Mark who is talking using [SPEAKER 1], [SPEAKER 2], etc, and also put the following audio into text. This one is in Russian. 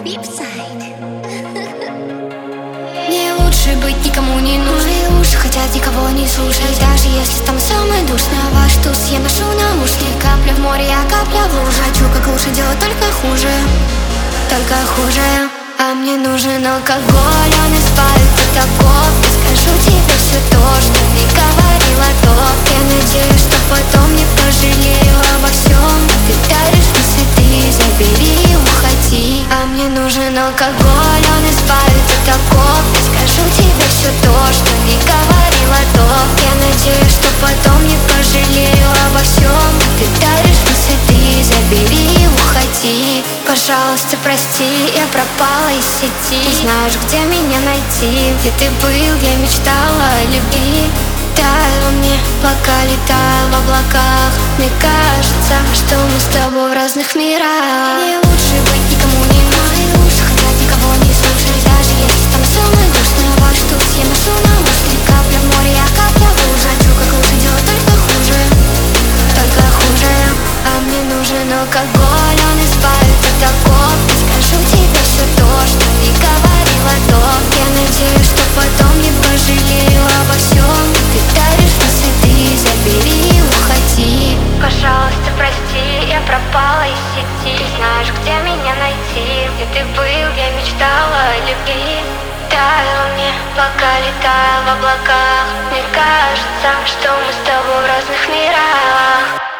[SPEAKER 1] Мне лучше быть никому не нужной. Уши хотят никого не слушать. Даже если там самый душный ваш туз, я ношу наушник. Капля в море, я капля в луже. Хочу как лучше, делать только хуже. Только хуже. А мне нужен алкоголь, он избавит от оков. Я скажу тебе все то, что не говорила то. Я надеюсь, что потом не пожалею обо всем. Ты даришь высоты, забери, уходи. А мне нужен алкоголь, он избавит от оков. Я скажу тебе все то, что не говорила то. Я надеюсь, что потом не пожалею обо всем. Ты даришь высоты, забери, уходи. Пожалуйста, прости, я пропала из сети. Ты знаешь, где меня найти? Где ты был, я мечтала о любви. Таял мне, пока летал в облаках. Мне кажется, что мы с тобой в разных мирах. Мне лучше быть никому не нужной. Лучше хотят никого не слушать. Даже если там самый душный ваш туз, я ношу наушник. Капля в море, я капля в луже. Хочу как лучше, делать только хуже. Только хуже. А мне нужен алкоголь, он избавит от оков. Я скажу тебе все то, что не говорила то. Я надеюсь, что потом не пожалею обо всем. Ты даришь высоты, забери, уходи. Пожалуйста, прости, я пропала из сети. Ты знаешь, где меня найти? Где ты был, я мечтала о любви. Таял мне, пока летал в облаках. Мне кажется, что мы с тобой в разных мирах.